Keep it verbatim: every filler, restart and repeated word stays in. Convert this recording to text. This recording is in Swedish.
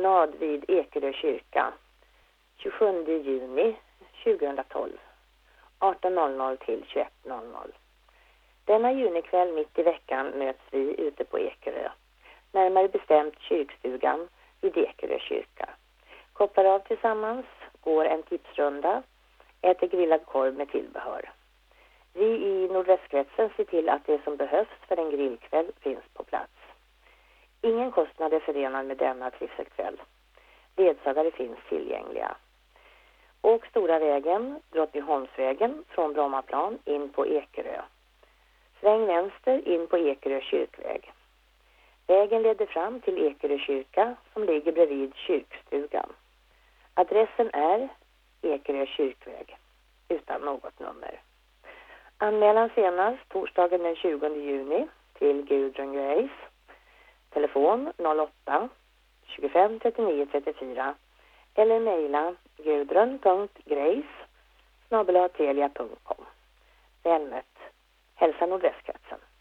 promenad vid Ekerö kyrka tjugosjunde juni tjugohundratolv arton noll noll till tjugoett noll noll. Denna junikväll mitt i veckan möts vi ute på Ekerö, närmare bestämt kyrkstugan vid Ekerö kyrka. Kopplar av tillsammans, går en tipsrunda, äter grillad korv med tillbehör. Vi i nordvästkretsen ser till att det som behövs för en grillkväll finns på plats. Ingen kostnad är förenad med denna trivselkväll. Ledsagare finns tillgängliga. Åk Stora vägen, Drottningholmsvägen från Brommaplan in på Ekerö. Sväng vänster in på Ekerö kyrkväg. Vägen leder fram till Ekerö kyrka som ligger bredvid kyrkstugan. Adressen är Ekerö kyrkväg utan något nummer. Anmälan senast torsdagen den tjugonde juni till Gudrun Grace. Telefon noll åtta tjugofem trettionio trettiofyra eller mejla gudrun punkt grace snabel-a telia punkt com. Väl mött. Hälsa nordvästkretsen.